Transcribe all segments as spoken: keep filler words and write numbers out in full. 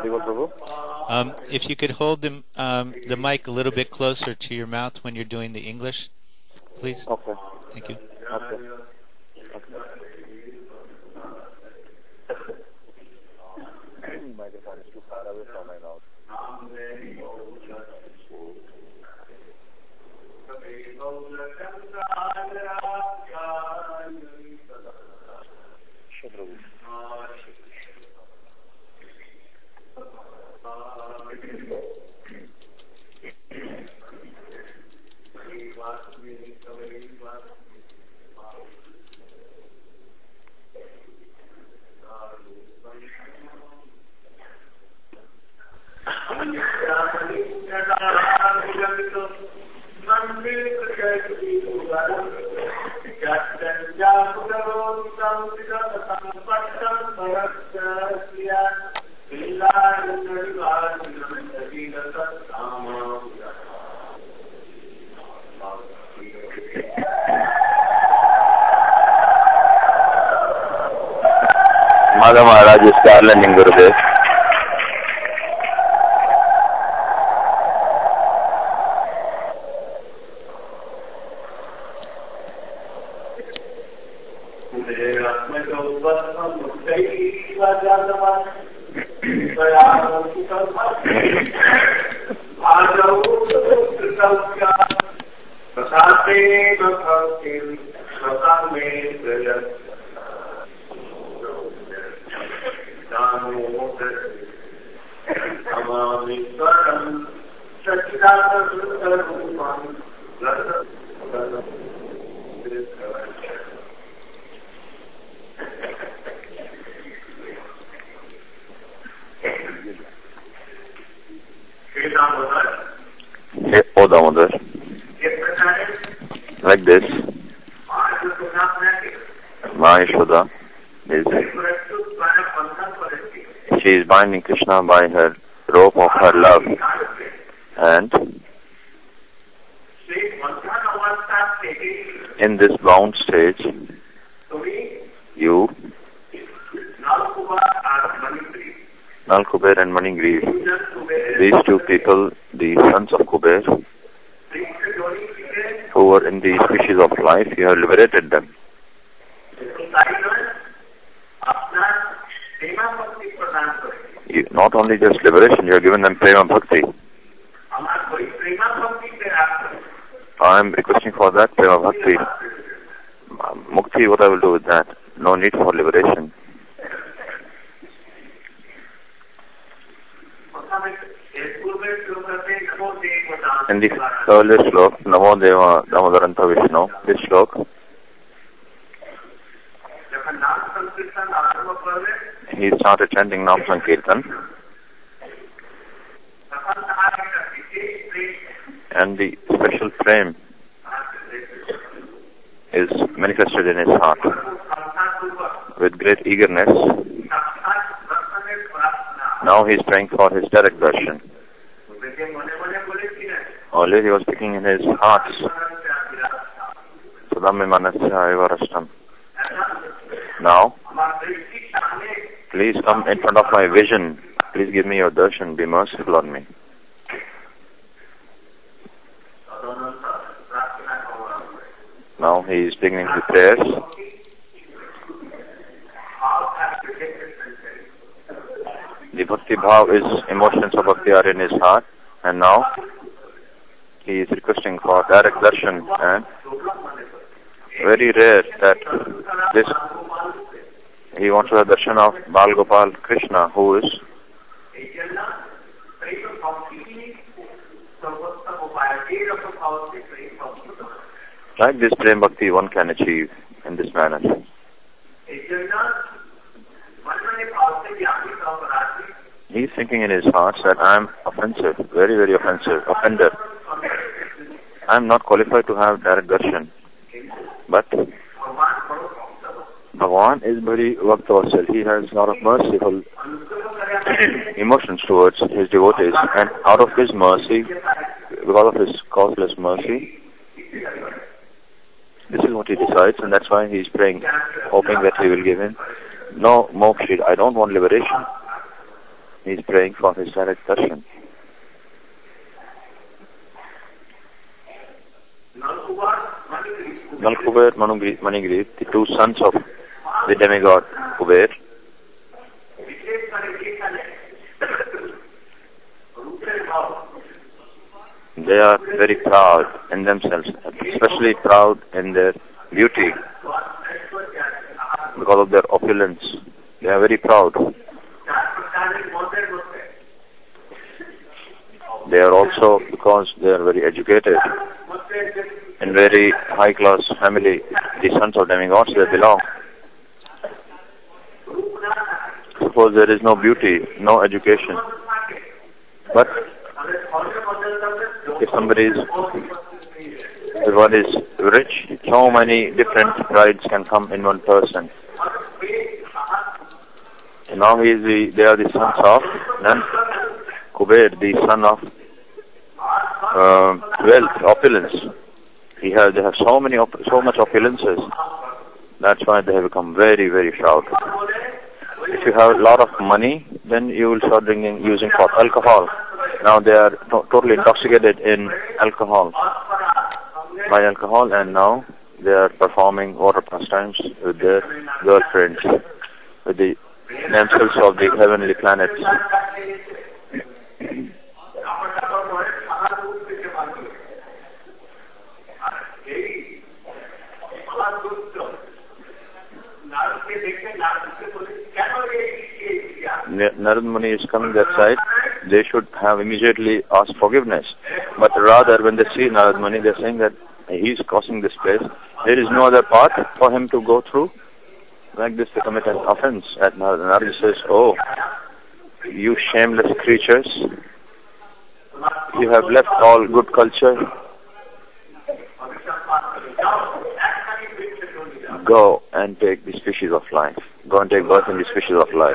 Um, if you could hold the, um, the mic a little bit closer to your mouth when you're doing the English, please. Okay. Thank you. Okay. Madha Maharaj is garlanding Gurudev. O Damodar. Like this, Maheshwada is, she is binding Krishna by her rope of her love, and in this bound stage, you, Nal Kuber and Manigriv, these two people, the sons of Kuber, who were in the species of life, you have liberated them. You, not only just liberation, you have given them prema bhakti. I am requesting for that prema bhakti. Mukti, what I will do with that? No need for liberation. In the earlier slok, Namo Deva Damodaranta Vishnu, this slok, he started chanting Nam Sankirtan, and the special frame is manifested in his heart. With great eagerness, now he is praying for his direct darshan. Earlier he was speaking in his heart. Now, please come in front of my vision. Please give me your darshan. Be merciful on me. Now he is beginning the prayers. The bhakti bhav is emotions of bhakti are in his heart, and now he is requesting for direct darshan, and very rare that this he wants to have darshan of Bal Gopal Krishna, who is like this prem bhakti one can achieve in this manner. He is thinking in his heart that I am offensive, very, very offensive, offender. I am not qualified to have direct darshan. But Bhagavan is very Vaktavatsal. He has a lot of merciful emotions towards his devotees, and out of his mercy, because of his causeless mercy, this is what he decides, and that's why he is praying, hoping that he will give him no moksha. I don't want liberation. He is praying for his direct darshan. Nal Kuber, Manigri, the two sons of the demigod Kuber, they are very proud in themselves, especially proud in their beauty because of their opulence. They are very proud. They are also, because they are very educated, in very high-class family, the sons of demigods, they belong. Suppose there is no beauty, no education, but if somebody is, if one is rich, so many different prides can come in one person. And now he is the, they are the sons of Nan Kuber, the son of uh, wealth, opulence. He has, they have so many, so much opulences. That's why they have become very, very proud. If you have a lot of money, then you will start drinking, using for alcohol. Now they are to- totally intoxicated in alcohol, by alcohol, and now they are performing water pastimes with their girlfriends, with the damsels of the heavenly planets. Narad Muni is coming that side, they should have immediately asked forgiveness. But rather, when they see Narad Muni, they are saying that he is crossing this place. There is no other path for him to go through. Like this, they commit an offense. At Narad, Narad says, "Oh, you shameless creatures, you have left all good culture. Go and take the species of life. Go and take birth in the species of life."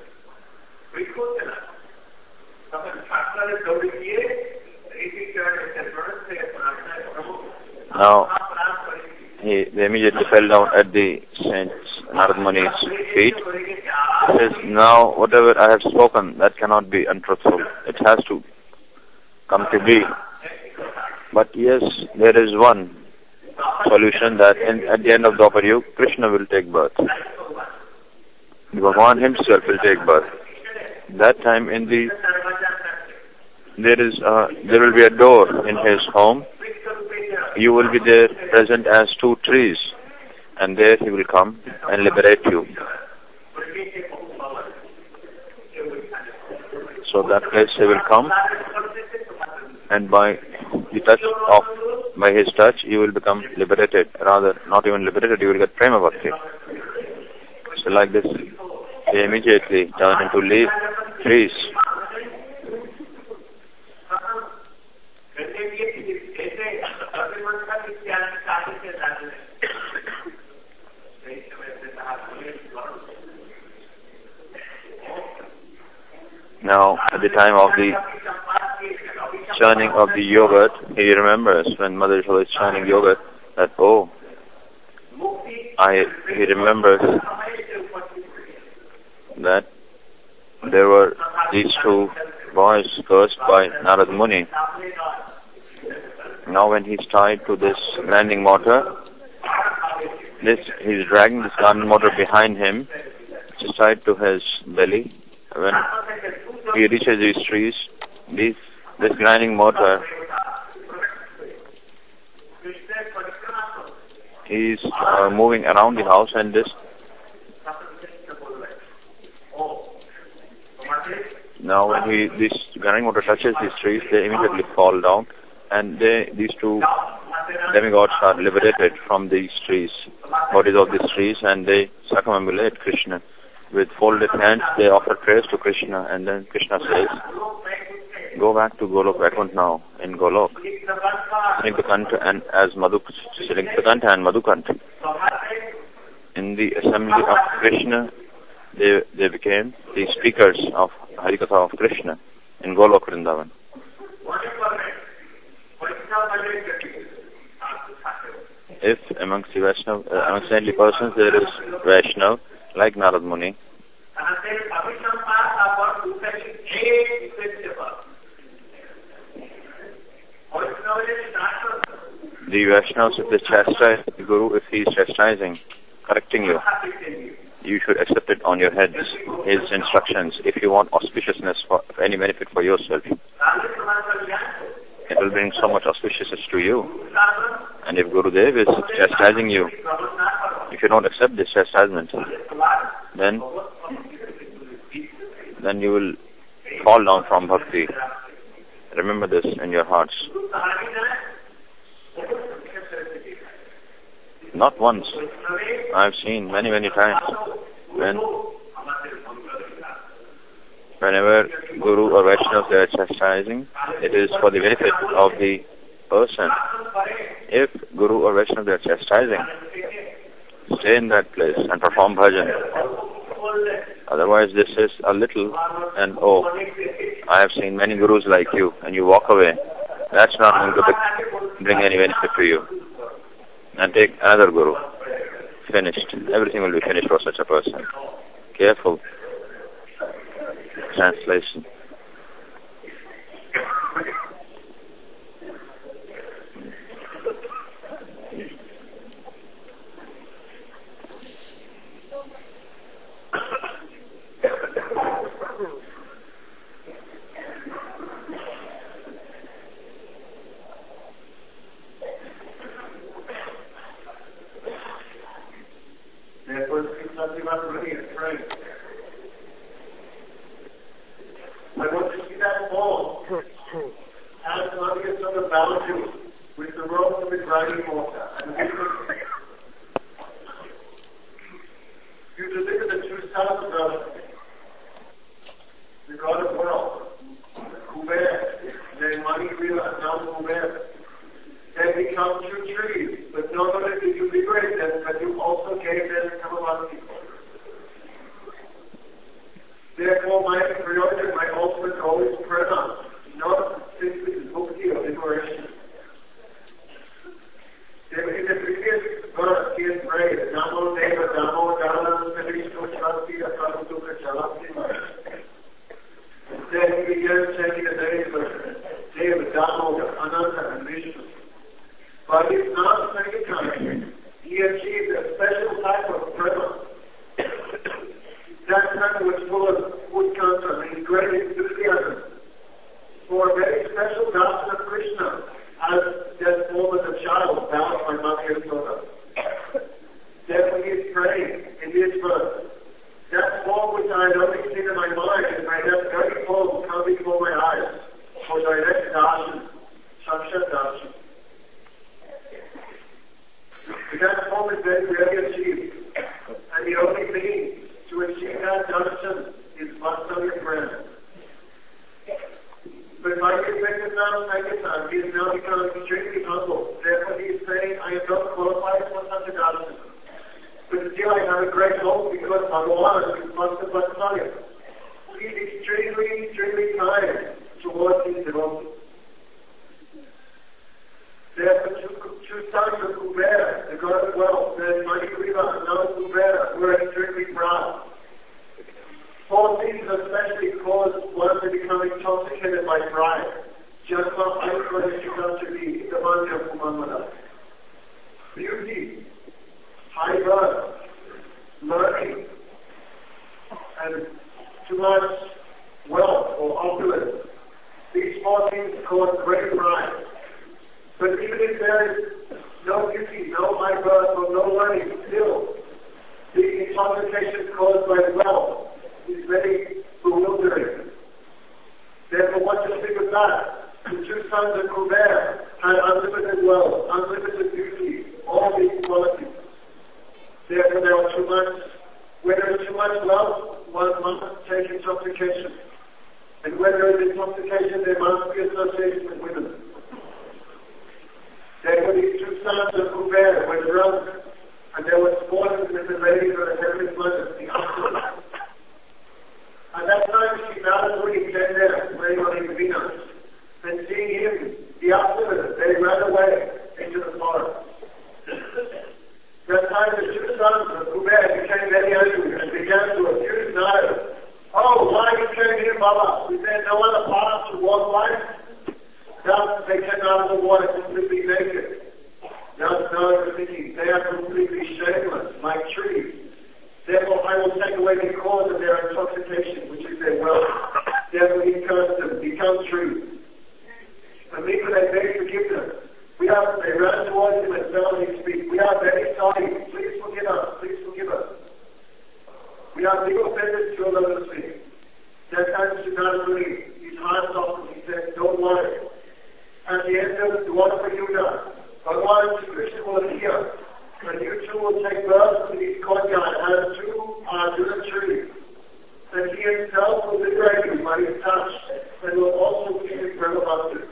Now, he, they immediately fell down at the Saint Narad Muni's feet. He says, "Now, whatever I have spoken, that cannot be untruthful. It has to come to be. But yes, there is one solution, that in, at the end of the Dwapar Yuga, Krishna will take birth. Bhagwan himself will take birth. That time in the there is a, there will be a door in his home. You will be there present as two trees, and there he will come and liberate you. So that place he will come, and by the touch of by his touch you will become liberated. Rather, not even liberated, you will get prema bhakti. So like this, they immediately turn into leaf trees. Now, at the time of the churning of the yogurt, he remembers when Mother Yashoda is churning yogurt that, oh, I, he remembers that there were these two boys cursed by Narad Muni. Now when he's tied to this grinding mortar, this he's dragging this grinding mortar behind him, which is tied to his belly. When he reaches these trees, these, this grinding mortar, he's uh, moving around the house, and this now when he this grinding mortar touches these trees, they immediately fall down, and they these two demigods are liberated from these trees, bodies of these trees, and they circumambulate Krishna. With folded hands, they offer prayers to Krishna, and then Krishna says, "Go back to Golok Vaikuntha now, in Golok. Srinikanta and as Madhuk, Srinikanta and Madhukanta." In the assembly of Krishna, they they became the speakers of Harikatha of Krishna in Golok Vrindavan. If amongst the Vaishnava, uh, amongst saintly persons there is Vaishnava, like Narad Muni, the Vaishnavas, if they chastise the Guru, if he is chastising, correcting you, you should accept it on your heads, his instructions, if you want auspiciousness for any benefit for yourself. It will bring so much auspiciousness to you. And if Gurudev is chastising you, if you don't accept this chastisement, then then you will fall down from bhakti. Remember this in your hearts. Not once. I've seen many, many times when whenever Guru or Vaishnava they are chastising, it is for the benefit of the person. If Guru or Vaishnava they are chastising, stay in that place and perform bhajan. Otherwise this is a little and oh, I have seen many Gurus like you, and you walk away. That's not going to bring any benefit to you. And take another Guru. Finished. Everything will be finished for such a person. Careful. Translation. They came out of the water completely naked. Now, now they're thinking they are completely shameless, like trees. Therefore, I will take away the cause of their intoxication, which is their wealth. Therefore, he cursed them, become trees. And me, they beg forgiveness. We are, they ran towards him and fell at his feet. We are very sorry. Please forgive us. Please forgive us. We are big offenders to your Lord's feet. That time Siddhartha Muni, his heart softened. He said, don't worry. At the end of the Dwapara Yuga, Bhagavan Krishna will appear. And you two will take birth in these courtyard as two Arjuna trees. And he himself will liberate you by his touch and will also give you forever bhakti.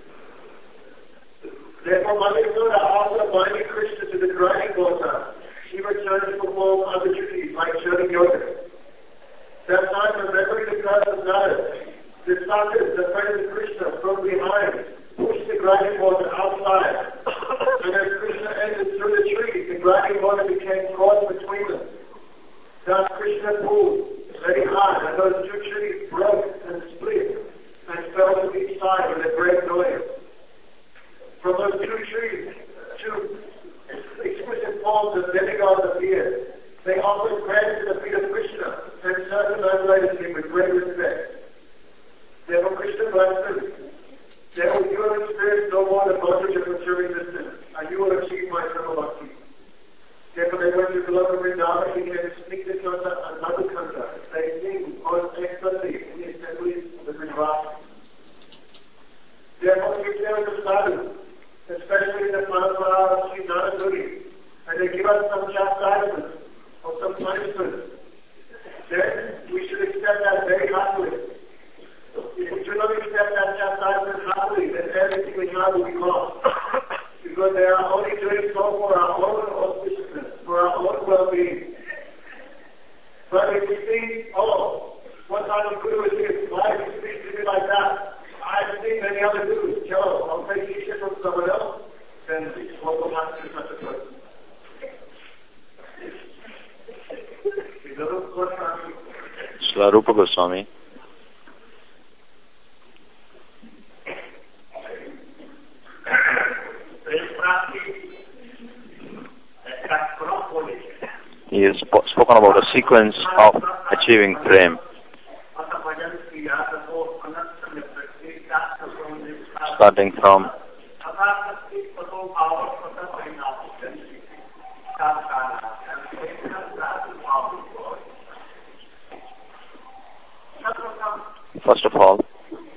Therefore, Madhusudana, after binding Krishna to the dragon water, she returned to perform other duties like churning yoga. That time, remembering the curse of Narada, the Sakas, the friends of Krishna, from behind, pushed the dragon water outside. And as Krishna entered through the trees, the dragon water became caught between them. Thus Krishna pulled very hard, and those two trees broke and split and fell to each side with a great noise. From those two trees, two exquisite forms of demigods appeared. They offered prayers to the feet of Krishna and circumambulated him with great respect. Therefore Krishna blessed them. Therefore you will experience no more the bondage of material existence, and you will achieve my eternal bhakti. Therefore they went to Goloka Vrindavan and began to speak the Kanta and Madhukanta. They sing most expertly in the assemblies of the Vrindavan. Therefore you there was a sadhu, especially in the Parampara of Sri Narasuri, and they give us some chastisement or some punishment. Then we should accept that very happily. If we do not accept that chastisement happily, then everything we have will be lost. Because they are only doing so for our own auspiciousness, for our own well-being. But if we think, oh, what kind of guru is this? Why is he speaking to me like that? I've seen many other gurus. Joe, I'll take teaching from someone else, then what will happen to such a person? Srila Rupa Goswami. He has sp- spoken about a sequence of achieving prem. Starting from first of all,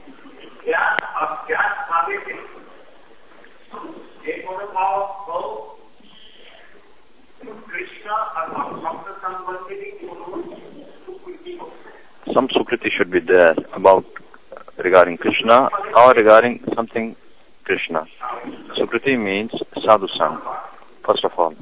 some Sukriti should be there about regarding Krishna or regarding something Krishna. Sukriti means sadhu-sang, first of all.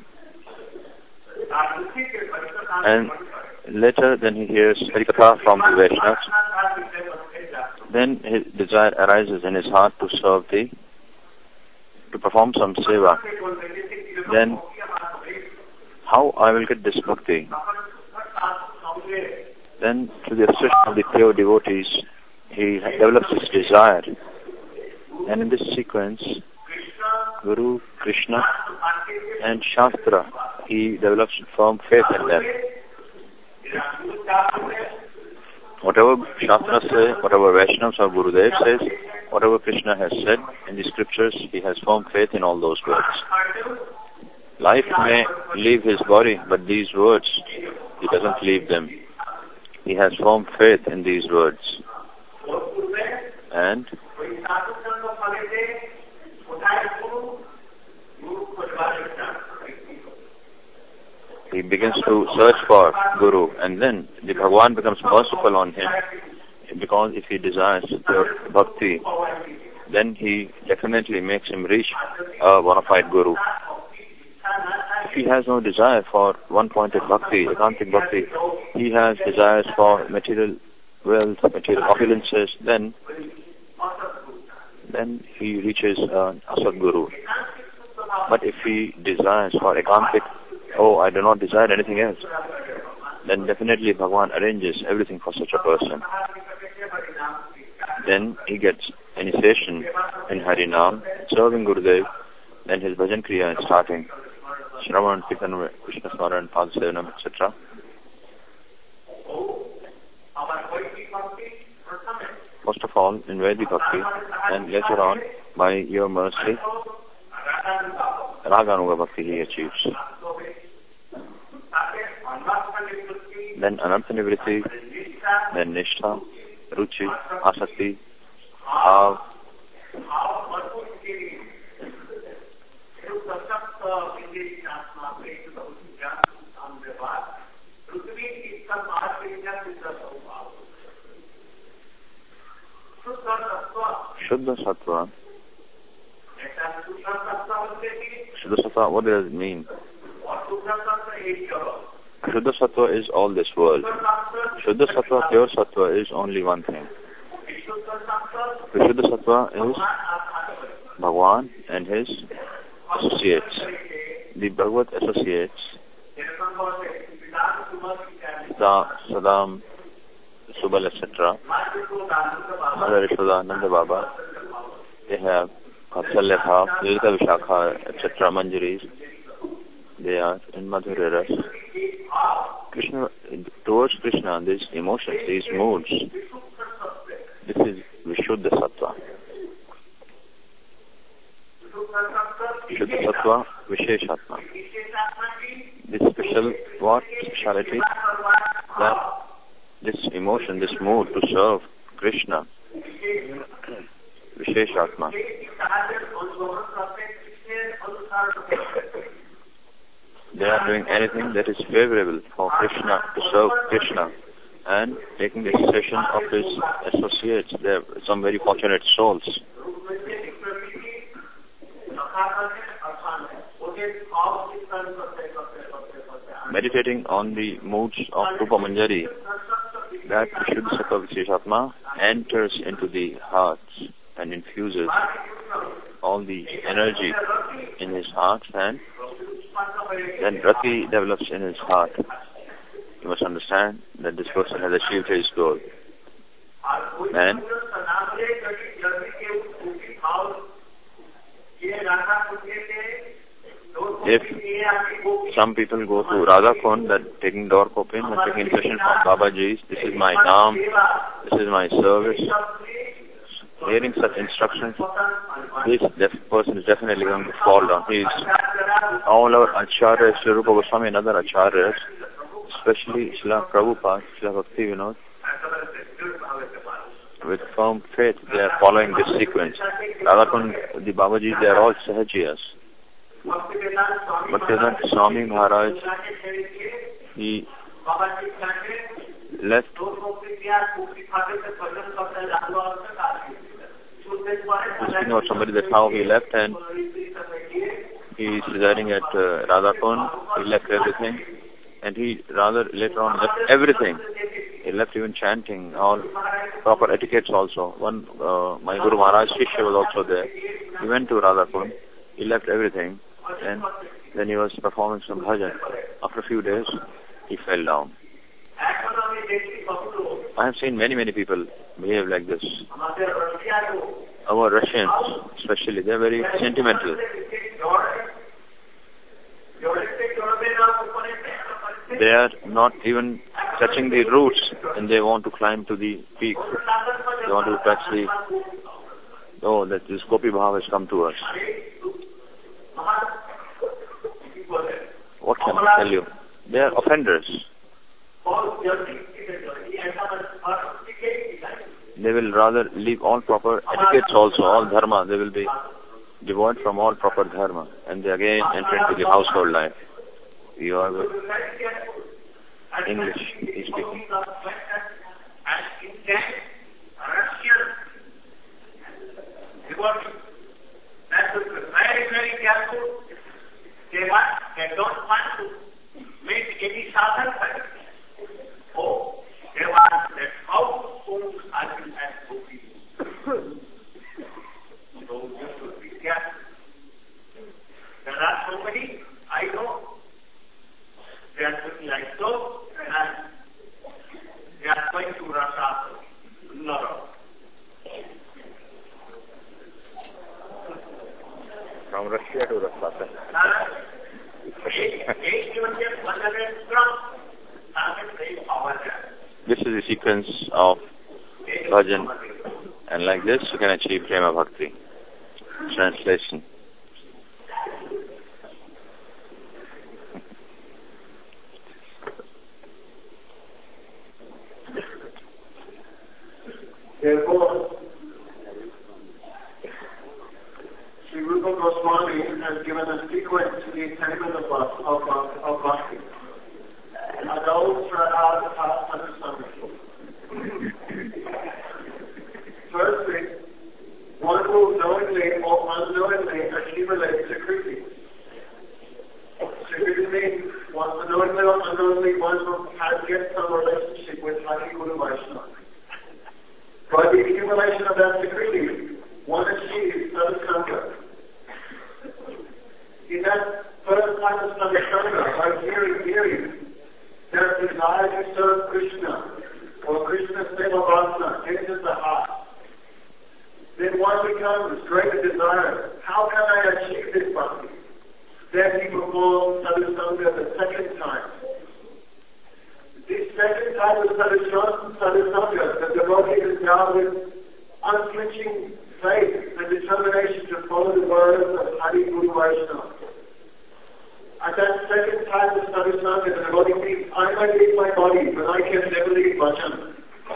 And later then he hears Harikatha from the Vaishnavas. Then his desire arises in his heart to serve the, to perform some seva. Then, how I will get this bhakti? Then, through the association of the pure devotees, he develops his desire. And in this sequence, Guru, Krishna, and Shastra, he develops firm faith in them. Whatever Shastra says, whatever Vaishnavas or Gurudev says, whatever Krishna has said in the scriptures, he has firm faith in all those words. Life may leave his body, but these words, he doesn't leave them. He has firm faith in these words. And he begins to search for Guru, and then the Bhagavan becomes merciful on him, because if he desires pure bhakti, then he definitely makes him reach a bona fide Guru. If he has no desire for one-pointed bhakti, ekantic bhakti, he has desires for material wealth, material opulences, then then he reaches an Asad Guru. But if he desires for ekantic, oh, I do not desire anything else, then definitely Bhagavan arranges everything for such a person. Then he gets initiation in Harinam, serving Gurudev, Then his bhajan kriya is starting. Shravan, Kirtan, Krishna Smaran, Padasevanam, et cetera. First of all, in Vedic Bhakti, and later on, by your mercy, Raganuga Bhakti he achieves. Then Anartha Nivritti, then Nishtha, Ruchi, Asakti, Bhav. Shuddha Sattva. Shuddha Sattva, what does it mean? Shuddha Sattva is all this world. Shuddha Sattva, pure Sattva is only one thing. The Shuddha Sattva is Bhagwan and his associates. The Bhagavad associates, Sita, Sadam, Subal, et cetera, Mother Yashoda, Nanda Baba, they have Vatsalya Bhav, Lilita Vishakha, et cetera, Manjaris. They are in Madhurya Ras. Krishna, towards Krishna, these emotions, these moods, this is Vishuddha Sattva. Vishuddha Sattva, Visheshatma. This special, what? Speciality? That this emotion, this mood to serve Krishna, Visheshatma. They are doing anything that is favorable for Krishna, to serve Krishna, and taking the session of his associates. They are some very fortunate souls. Meditating on the moods of Rupa Manjari, that Vishuddha Sattva Visheshatma enters into the hearts and infuses all the energy in his heart, and then Rati develops in his heart. You must understand that this person has achieved his goal. And if some people go to Radha Kund, that taking door coping and taking instruction from Babaji's, this is my naam, this is my service, hearing such instructions, this def- person is definitely going to fall down. He is, all our acharyas, Sri Rupa Goswami and other acharyas, especially Srila Prabhupada, Srila Bhakti Vinod, with firm faith, they are following this sequence. Radhakund, the Babaji, they are all Sahajiyas. Bhaktivedanta Swami Maharaj, he left speaking about somebody, that's how he left, and he is residing at uh, Radhakund. He left everything, and he rather later on left everything. He left even chanting, all proper etiquettes also. One, uh, my Guru Maharaj Shishya was also there. He went to Radhakund. He left everything, and then he was performing some bhajan. After a few days, he fell down. I have seen many, many people behave like this. Our Russians, especially, they are very sentimental. They are not even touching the roots, and they want to climb to the peak. They want to touch the, oh, that this Gopi Bhav has come to us. What can I tell you? They are offenders. They will rather leave all proper etiquettes also, all dharma. They will be devoid from all proper dharma, and they again enter into the household life. You are good. English is speaking. Very, very careful. They want, they don't want to make any sadhana. Oh, they want that how soon I will have Gopi. So you should be careful. There are so many, I know, they are doing like so, and from Russia to Russia. This is the sequence of bhajan, and like this you can achieve prema bhakti. Translation. Therefore, Sri Rupa Goswami has given a sequence to the attainment of, of, of, of bhakti. Adult Sraddha Understanding. Firstly, one will knowingly or unknowingly accumulate Sukriti. Sukriti means one knowingly or unknowingly one has get some relationship with Hari Guru Vaishnava. By the accumulation of that Sukriti, one achieves Sadhusanga. In that first time of Sadhusanga, by hearing, hearing, that desire to serve Krishna, or Krishna's Seva enters the heart. Then one becomes greater desire. How can I achieve this bhakti? Then he performs Sadhusanga the second time. This second time of Sadhusanga, the devotee is now with unflinching faith and determination to follow the words of Hari Guru Vaishnava. At that second time of Sadhusanga, the devotee thinks, I might leave my body, but I can never leave bhajan.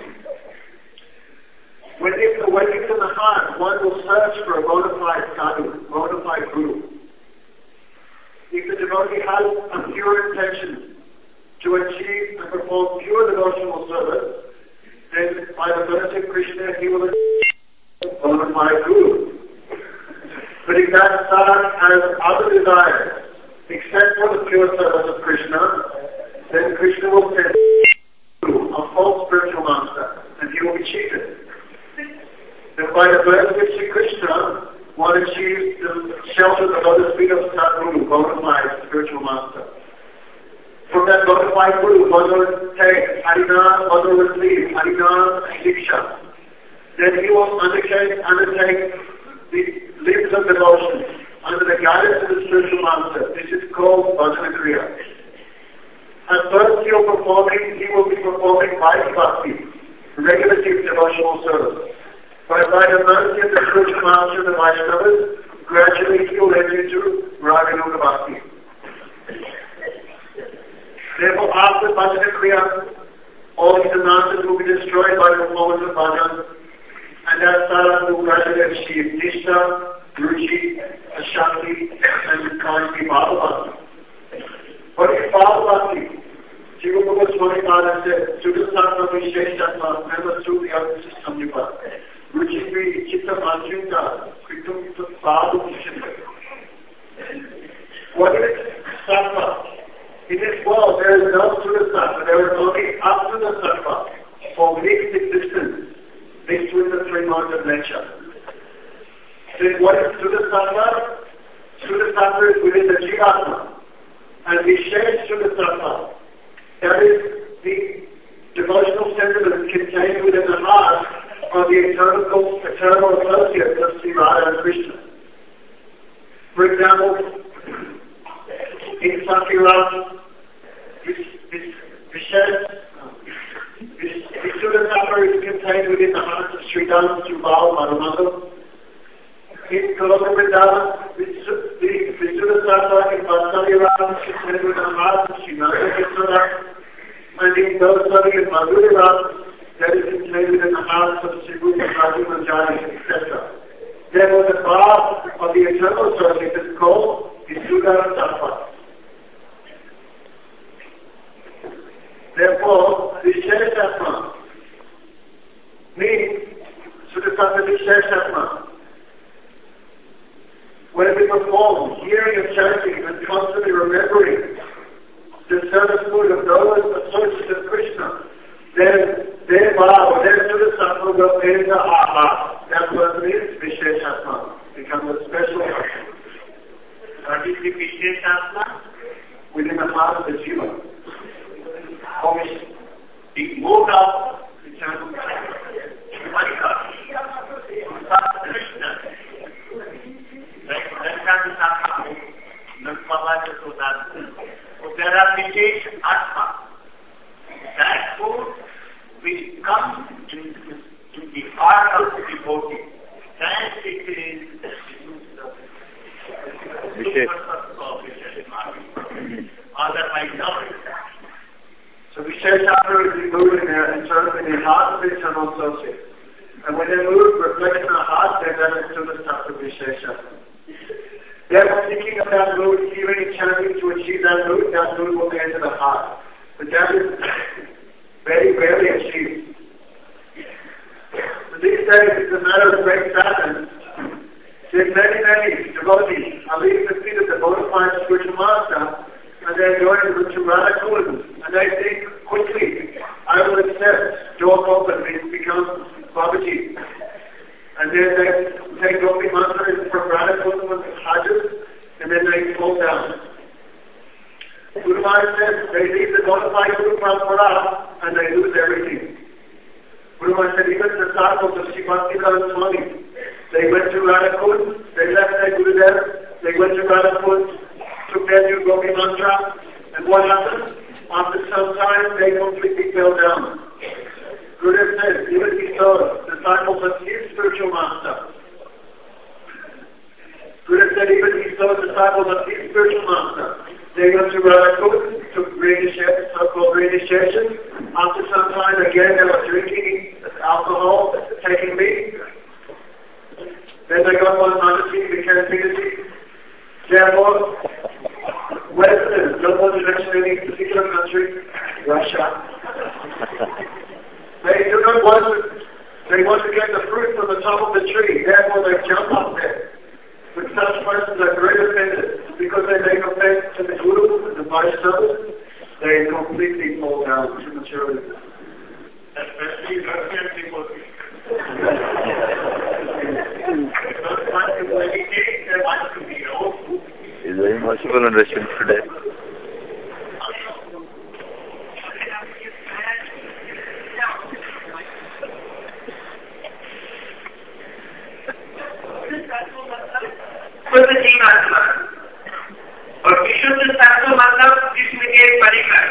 When it awakens in the heart, one will search for a bona fide sadhu, bona fide guru. If the devotee has a pure intention to achieve and perform pure devotional service, then by the mercy of Krishna, he will achieve a bona fide guru. But if that sadhu has other desires, except for the pure service of Krishna, then Krishna will send a false spiritual master, and he will be cheated. And by the mercy of Sri Krishna, one achieves the shelter of the lotus feet of Sadguru, bona fide spiritual master. From that bona fide guru, one will take Harinam, one will receive Harinam Shiksha. Then he will undertake, undertake the limbs of devotion under the guidance of the spiritual master. This is called Bhajana Kriya. At first he will, performing, he will be performing Vaishnava Bhakti, regulative devotional service. But by the mercy of the spiritual master of the Vaishnavas, gradually he will enter into Raganuga Bhakti. Therefore, after Bhajana Kriya, all his anantas will be destroyed by the performance of bhajan, and that sadhana will gradually achieve Nishtha, Ruchi, Ashakti, and Kanti Bhava Bhakti. But in Bhava Bhakti, Sri Rupa Goswami Maharaj said, Sudhasatma Visheshatma, Mema Sudhi Avisi Samyupa, Ruchi Vi Chitta Manjunta, Kritum Sadhu Visheshatma. What is Sattva? In this world, there is no Sudhasattva, there is only Absolute Sattva, for mixed existence, mixed with the three modes of nature. Then what is Sudhasattva? Sudhasattva is within the Jivatma. And Vishesh Sudhasattva, that is the devotional sentiments contained within the heart of the eternal, eternal associates of Sri Radha and Krishna. For example, in Sankirtan, Vishesh Sudhasattva is contained within the hearts of Sri Dhamma, Subhal, Madhumanga. In Goloka Vrindavan, the Sudhasattva in Vatsali is contained within the hearts of Sri Nanda Krishna, and in Goswami and Madhuri that is contained within the hearts of Sri Rupa, Radha, Manjari, et cetera. Therefore, the path of the eternal associate is called the Sudhasattva. Therefore, the Sheshatma means Sudhasattva Visheshatma. When we perform hearing and chanting and constantly remembering the service mood of those associates of Krishna, then their bhava, their Sudhasattva will enter our heart. That word means Visheshatma, becomes a special person. What is the Visheshatma? Within the heart of the Jiva. The mode of eternal Krishna. That comes devotee. That it is otherwise not. So Visheshatra is removed in their, in terms of the heart of the eternal associate. And when they move, reflection on the heart, then that is to the stuff of Visheshatra. Therefore, thinking of that mood, hearing, chanting to achieve that mood, that mood will enter the heart. But that is very rarely achieved. So these days, it's a matter of great sadness. There's many, many devotees are leaving the feet of the bona fide spiritual master, and they're going to Radha Kund, and they think quickly, I will accept, door open, it becomes Babaji. And then they take Gopi mantra from Radha Kund with the Hajjas, and then they fall down. Guru Maharaj says they leave the bona fide Guru Parampara, and they lose everything. Guru Maharaj said even the disciples of Sri Bhakti-Vedanta Swami, they went to Radha Kund, they left their Gurudev, they went to Radha Kund, took their new Gopi mantra, and what happened? After some time, they completely fell down. Gurudev says, even he saw disciples of his spiritual master. Gurudev said, even he saw disciples of his spiritual master. They went to Radha Kund, took so-called reinitiation. After some time, again, they were drinking alcohol, taking meat. Then they got one Manasi, became Pigasi. Therefore, Westerners don't want to mention any particular country, Russia. They do not want to, they want to get the fruit from the top of the tree. Therefore, they jump up there. But such persons are very offended because they make offense to the Guru and the Vaishnavas. They completely fall down prematurely. Especially Russian people. Is very possible in Russian today. शुद्ध जीवात्मा और विशुद्ध तत्व मतलब जिसमें के परिकर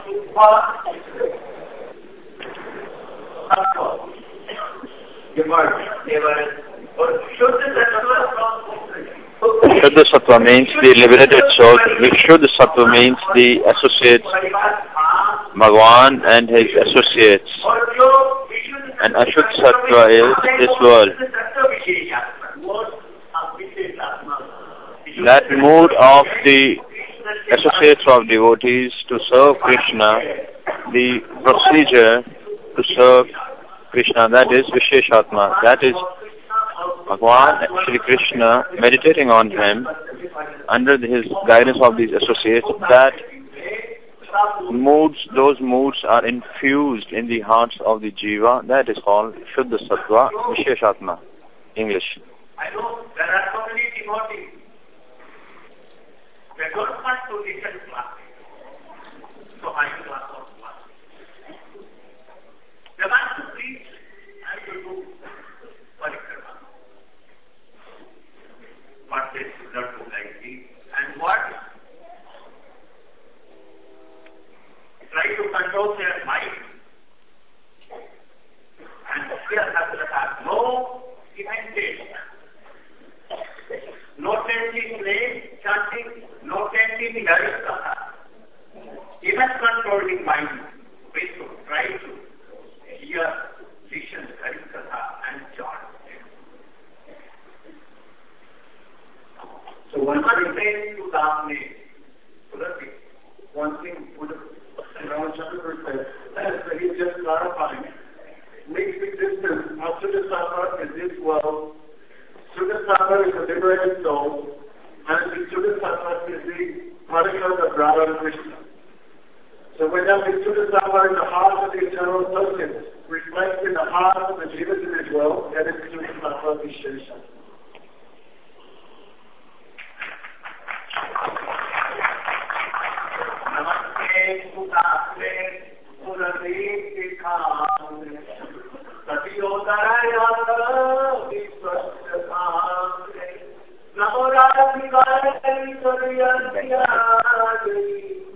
और शुद्ध तत्व Shuddha Sattva means the liberated soul. Shuddha Sattva means the associates, Bhagavan and his associates. And Ashuddha Sattva is this world. That mood of the associates of devotees to serve Krishna, the procedure to serve Krishna, that is Visheshatma, that is Bhagavan Shri Krishna, meditating on him under his guidance of these associates, that moods, those moods are infused in the hearts of the jiva, that is called Shuddha Sattva, Visheshatma, English. I know there are so many devotees. They don't want to listen to classes. So I class of classes. They want to preach and to do parikrama. But they should not do like this. And what? Try to control their mind. And here has have no imitation. No chanting name, chanting, no chanting Harithatha. Even controlling mind, we should try to hear, listen Harithatha and chant. So one thing to Damne, one thing Ramachandra says, that he is just clarifying. Makes the distance up to the Sattva in this world. Shuddha Sattva is a liberated soul, and the Shuddha Sattva is the particles of Radha and Krishna. So when that Shuddha Sattva in the heart of the eternal associates reflects in the heart of the jivas in this world, that is Shuddha Sattva Vishesha. Namaste Sudhasre Purade Tikhane Satyodaraya Vishwasthane Namo Radhikare Sariyadhyade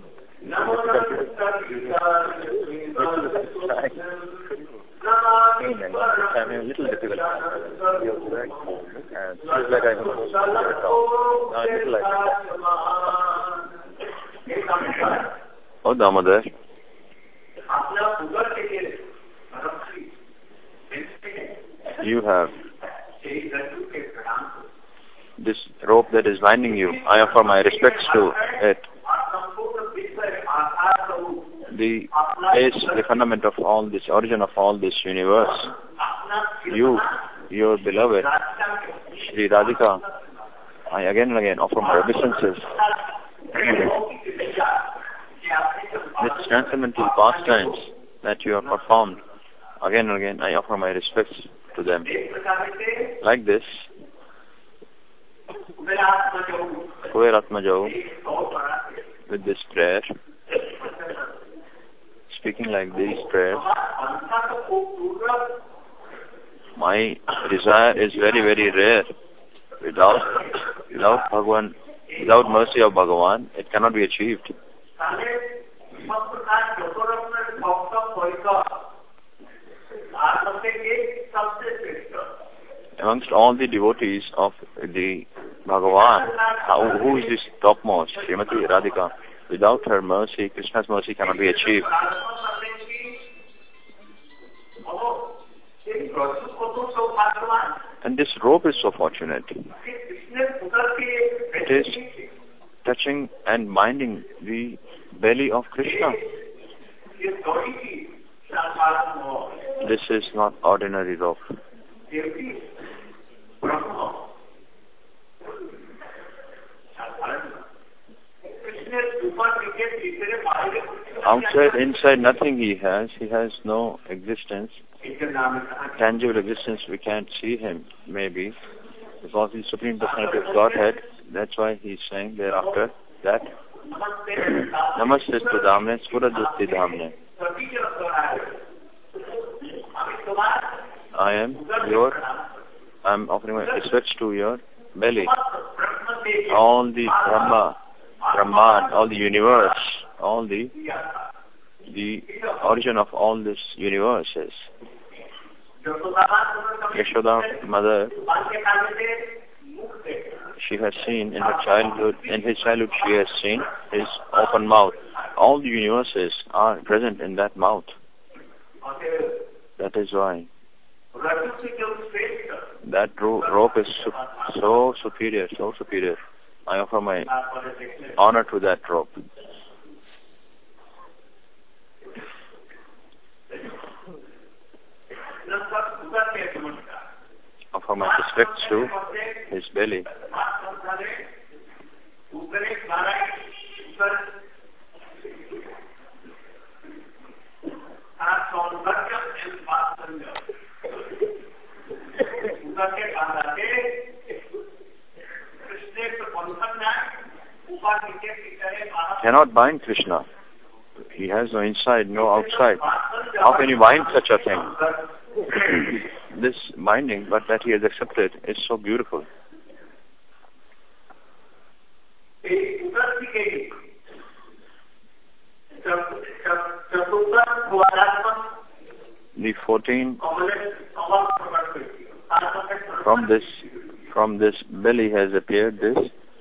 Namo Radhikare Namami saying, and I'm having a little difficult time. You're correct. And it feels like I'm supposed to figure it out. Now it's like that. Oh, Damodar. You have this rope that is binding you. I offer my respects to it. The base, the fundament of all this, origin of all this universe. You, your beloved, Sri Radhika, I again and again offer my obeisances. This transcendental pastimes that you have performed, again and again I offer my respects to them. Like this, Kuer Atmajau, with this prayer, speaking like these prayers, my desire is very, very rare. Without, without Bhagavan, without mercy of Bhagavan, it cannot be achieved. Amongst all the devotees of the Bhagavan, how, who is this topmost? Srimati Radhika. Without her mercy, Krishna's mercy cannot be achieved. And this rope is so fortunate. It is touching and binding the belly of Krishna. This is not ordinary rope. Outside, inside, nothing he has. He has no existence. Tangible existence, we can't see him, maybe. Because he's Supreme Personality of Godhead. That's why he's saying thereafter that Namaste Damne Spuradhusti Dhamne. I am your, I am offering my respects to your belly. All the Brahma, Brahman, all the universe, all the the origin of all this universe is. Yashoda, mother, she has seen in her childhood, in his childhood she has seen his open mouth. All the universes are present in that mouth. That is why that ro- rope is su- so superior, so superior. I offer my honor to that rope. Offer my respects to his belly. Cannot bind Krishna. He has no inside, no outside. How can you bind such a thing? This binding, but that he has accepted, is so beautiful. The fourteen from this from this belly has appeared this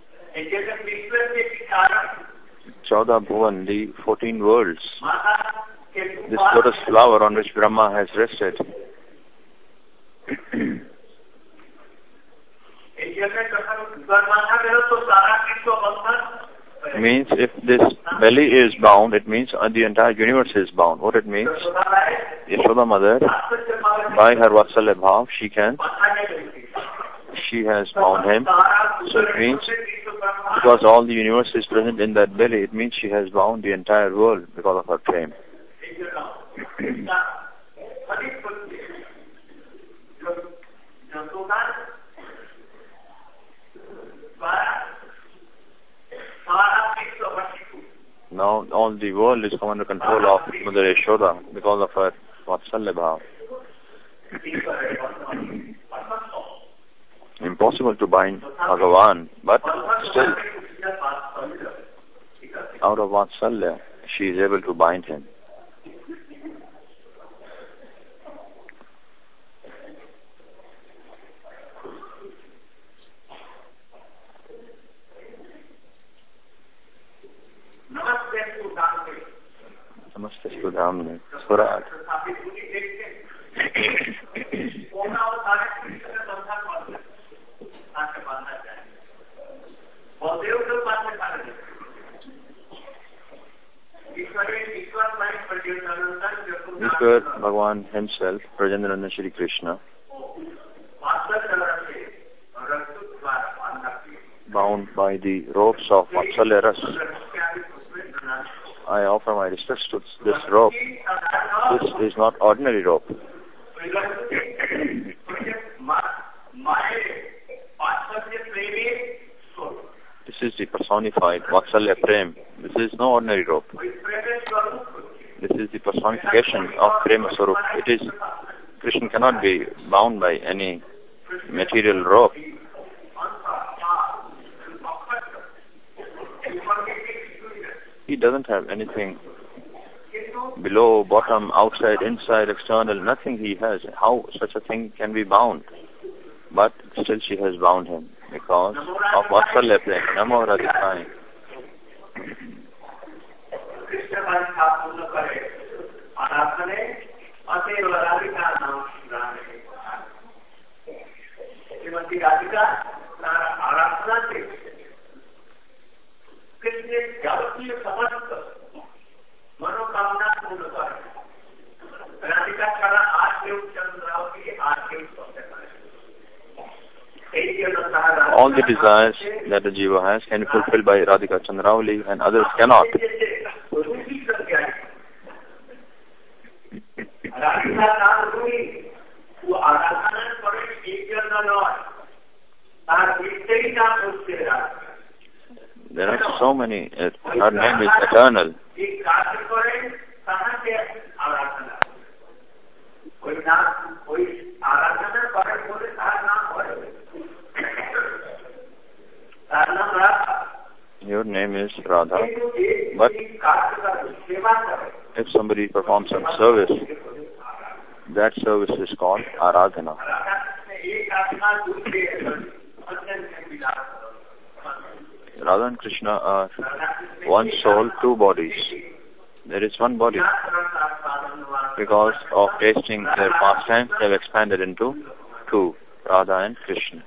Chauda Bhuvan, the fourteen worlds. This lotus flower on which Brahma has rested. Means if this belly is bound, it means the entire universe is bound. What it means? Yashoda mother, by her Vatsalya Bhav, she can, she has bound him. So it means, because all the universe is present in that belly, it means she has bound the entire world because of her fame. Now all the world is come under control of Mother Yashoda because of her Vatsalya Bhav. Impossible to bind Bhagavan, but still, out of Vatsalya, she is able to bind him. सामने Swaraj Ishwar Bhagwan himself, Brajendrananda Shri Krishna, bound by the ropes of Vatsalya Ras. I offer my respects to this rope. This is not ordinary rope. This is the personified Vatsalya Prem. This is no ordinary rope. This is the personification of Prema Swarup. It is, Krishna cannot be bound by any material rope. He doesn't have anything below, bottom, outside, inside, external, nothing he has. How such a thing can be bound? But still she has bound him because of Vatsalya Prem. Namo Radhikaya. All the desires that the jiva has can be fulfilled by Radhika Chandrauli and others cannot. There are so many. Uh, her name is eternal. Your name is Radha, but if somebody performs some service, that service is called Aradhana. Radha and Krishna are one soul, two bodies. There is one body. Because of tasting their pastimes, they have expanded into two, Radha and Krishna.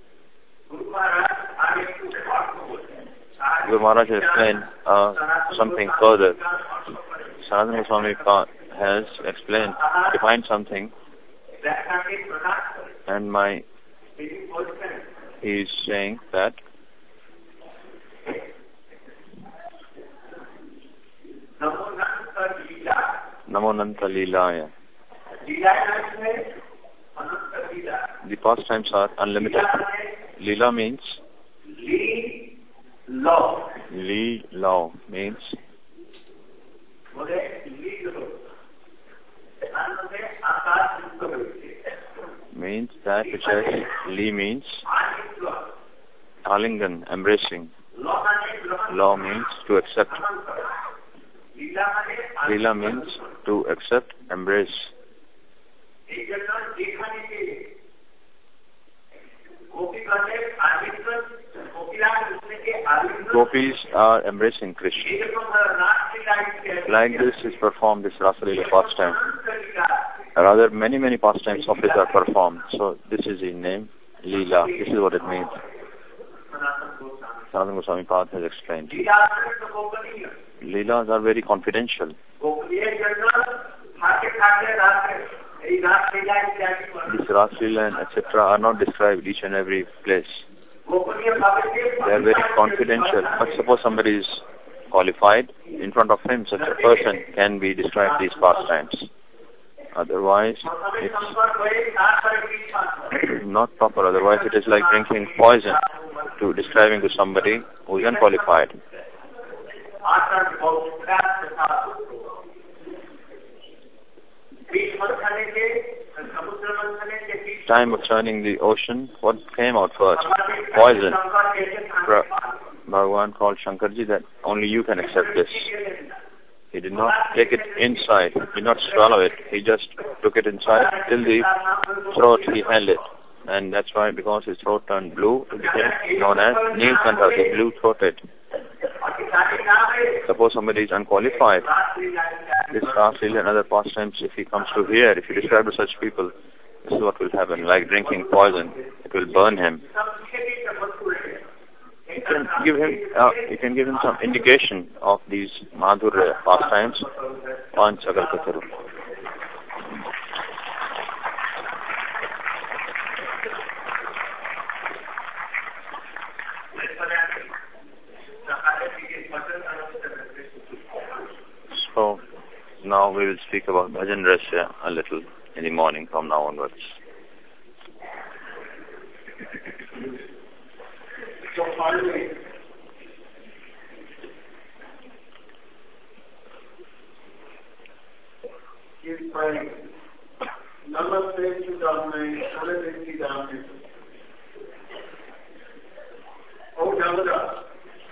Guru Maharaj has explained uh, something further. Sanatana Goswami has explained, defined something, and my he is saying that Namo Nanta Leelaya. The pastimes are unlimited. Leela means Law. Li law means means that which has Li means Alingan, embracing. Law means to accept. Leela means to accept, embrace. Gopis are embracing Krishna. Like this is performed this Rasalila pastime. Rather, many, many pastimes of it are performed. So this is the name, Leela. This is what it means. Sanatana Goswami Pad has explained. Leelas are very confidential. This Rasalila and et cetera are not described each and every place. They are very confidential. But suppose somebody is qualified, in front of him such a person can be described these pastimes. Otherwise, it's not proper. Otherwise, it is like drinking poison to describing to somebody who is unqualified. Time of churning the ocean, what came out first? Poison. Bhagavan called Shankarji that only you can accept this. He did not take it inside, he did not swallow it, he just took it inside till the throat he held it. And that's why, because his throat turned blue, it became known as Neelkantha, the blue-throated. Suppose somebody is unqualified, this Raslila and other pastimes, if he comes to here, if you describe to such people, this is what will happen. Like drinking poison, it will burn him. You can give him, uh, you can give him some indication of these Madhurya pastimes on Chagalkataru. So now we will speak about Bhajan Rasya a little in the morning from now onwards. So finally, he's praying, Namaste Sudhamne, Saraniti Dhamne. O Damodar,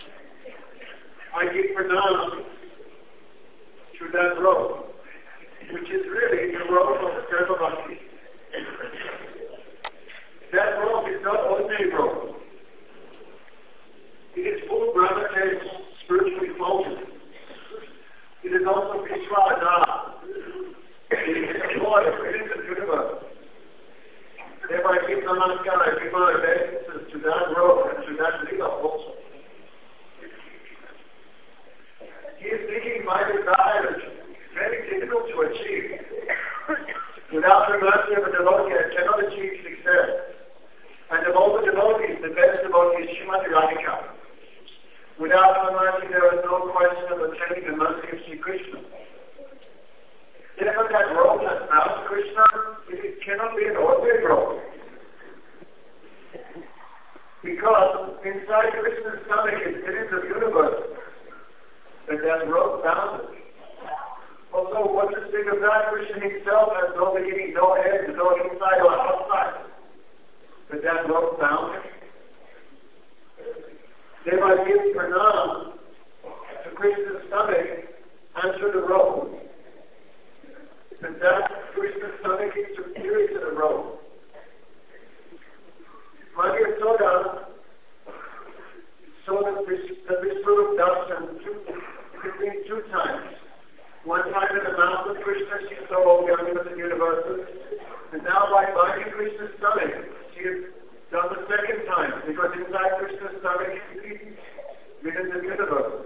I give pranam to that robe, which is really the robe of Sarva Bhakti. That robe is not ordinary robe. It is full brahmacharya, spiritually focused. It is also Vishwadha. It is the Lord, it is the universe. Therefore I give namaskar, I give my obeisances to that robe and to that lila also. He is seeking my desires, very difficult to achieve. Without the mercy of a devotee, I cannot achieve success. And of all the devotees, the best devotee is Srimati Radhika. Without her mercy, there is no question of attaining the mercy of Sri Krishna. Therefore, that robe that bows Krishna, it cannot be an ordinary robe. Because inside Krishna's stomach is it is the universe. And that robe bounds it. Also, what to speak of that? Krishna himself has no beginning, no end, no inside or outside. But that robe bounds it. Thereby give pranam to Krishna's stomach and to the robe. And that Krishna's stomach is superior to the robe. Maria Soda saw the Vishwarup darshan between two times. One time in the mouth of Krishna, she saw all the animals and universes. And now by binding Krishna's stomach, she has done the second time, because inside Krishna's stomach is within the universe.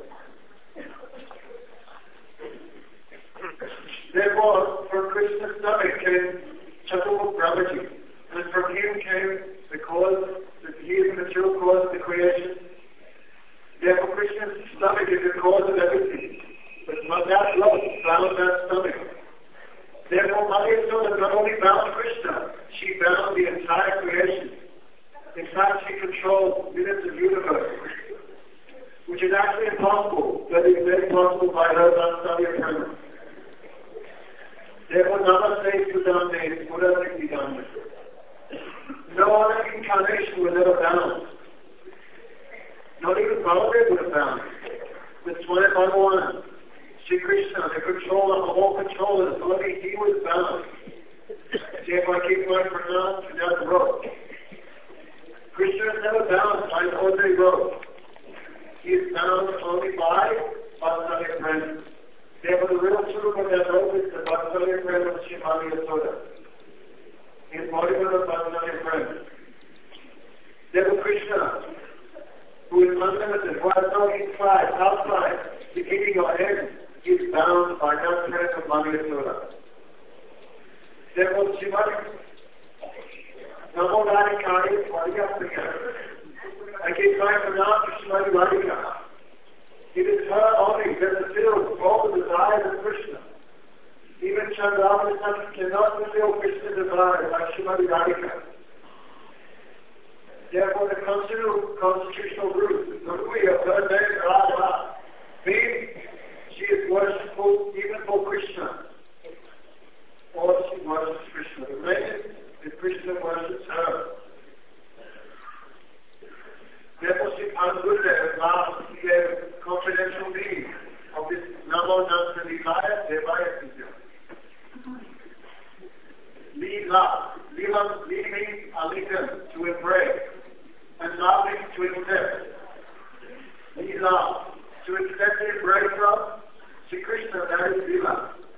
Therefore, from Krishna's stomach came Chaturmukh Brahmaji, and from him came the cause, he is the material cause of the creation. Therefore, Krishna's stomach is the cause of everything. But that love bound that stomach. Therefore, Mother Soda not only bound Krishna, she bound the entire creation. In fact, she controls units of universe, which is actually impossible, but is very possible by her Vatsarya Prema. Therefore, Namaste Sudhamne, Buddha Siddhidhamne. No other incarnation was ever bound. Not even Baladev would have bound. With Swami Bhagavan, Sri Krishna, the controller of all controllers, only he was bound. Therefore, I keep my pranam to that robe. Krishna is never bound by an ordinary robe. He is bound only by Vatsalya Prema. Therefore, the real truth of that robe is the Vatsalya Prema of Srimati Yasoda. The embodiment of Vatsalya Prema. Therefore, Krishna, who is unlimited, who has no inside, outside, beginning or end, is bound by that thread of Mani Yasoda. Therefore, Srimati Namo Radhikari Radhika. I give my pranam to Srimati Radhika. It is her only that fulfills all the desires of Krishna. Even Chandramani cannot fulfill Krishna's desires like Srimati Radhika. Therefore, the constitutional, constitutional root, the Rui of her name, Radha, means she is worshipful even for Krishna. Or she worships Krishna. The main is Krishna worships her. Therefore, she Pandurya last gave confidential meaning of this Namo Nasta Lilaya Devaya Sidya. Lila. Lila means alika, to embrace. And love means to accept. Lila, to accept the embrace from Sri Krishna, that is Lila.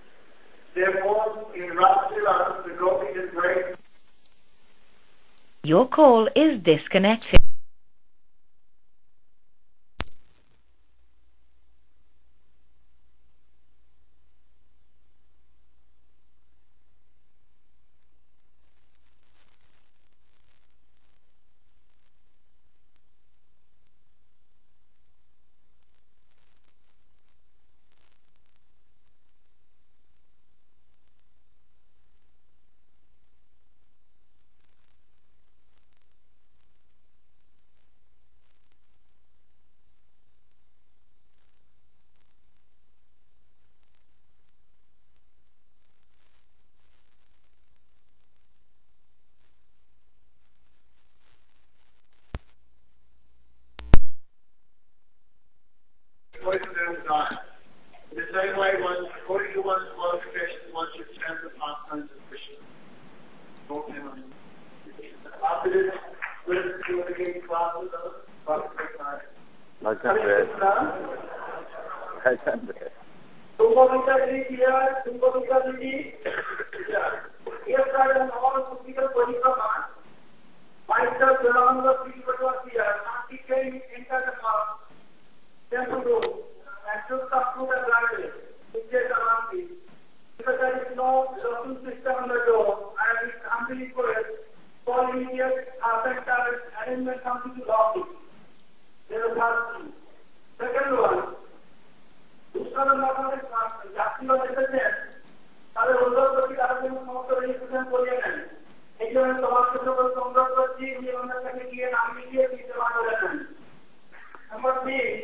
Therefore, in Rasiram, the devotees embrace. Your call is disconnected. Choice of them is not. In the same way, one, according to one's qualifications, one should stand the pastimes of Krishna. After this, we're going to do it again, classes of Bhakti. तुमको विचार नहीं किया, तुमको विचार नहीं किया। ये सारे नॉन पुस्तिकल परिक्रमा, माइटर जलांग पीछे किया, शांति के इनका जमा, जैसे actual stuff that granted, which is around because there is no locking system on the door, and it's humbly for it, for immediate affect arrangement something to lock it. There is one. Second one, दूसरा number है जाति वाले कहते हैं, सारे उल्लंघन करके आगे में मौत कर रही हैं कोई नहीं। एक जो है समाज के लोग उल्लंघन करती हैं, ये उन्हें करने के लिए नाम लीजिए कि जवान हो जाते हैं। नंबर तीन,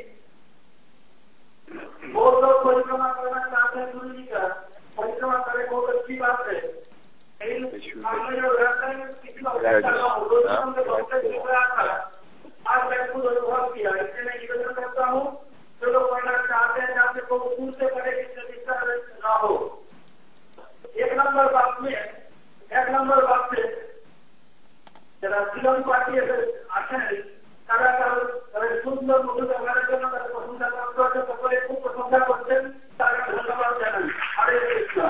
बहुत लोग परिक्रमा करना चाहते हैं गुरु जी का, परिक्रमा करें बहुत अच्छी बात है। लेकिन हमने जो रहता है किसी का उल्टा ना हो, रोज हम लोग डॉक्टर से गया था, आज मैं खुद अनुभव किया, इसलिए मैं निवेदन करता हूँ, जो लोग पढ़ना चाहते हैं, आपसे को स्कूल से पढ़े इससे दिक्कत ना हो। एक नंबर बात में, एक नंबर बात से, जरा फिल्म पार्टी अगर आते हैं, कलाकार अगर सुंदर मुझे अगर करना तो पसंद करते हैं, तो कोई को पसंद करते हैं, सारे धन्यवाद channel. Hare Krishna.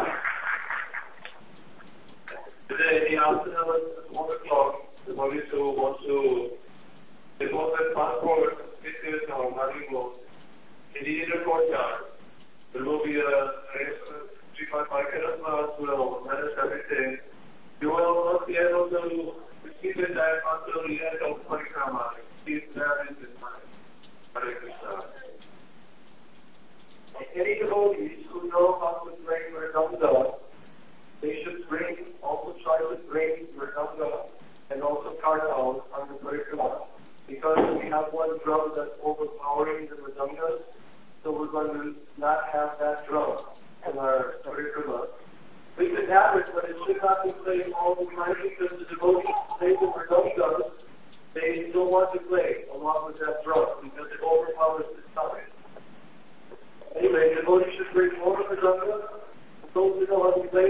Today in the afternoon at one o'clock, the body who wants to devote their passport, pictures or money goes. In the inner courtyard, there will be a three by five kilometers will manage everything. You will not be able to receive it that until the end of Parikrama. Keep that in mind. Hare Krishna. Any devotees who know how to bring Mridanga, they should bring, also try to bring Mridanga and also Kartal on the Parikrama. Because we have one drum that's overpowering the Mridangas, so we're going to not have that drum in our Parikrama. We can have it, but it should not be played all the time because the devotees play the Mridangas. They don't want to play along with that drum because it overpowers the stomach. Anyway, the devotees should bring more Mridangas. Those who know how to play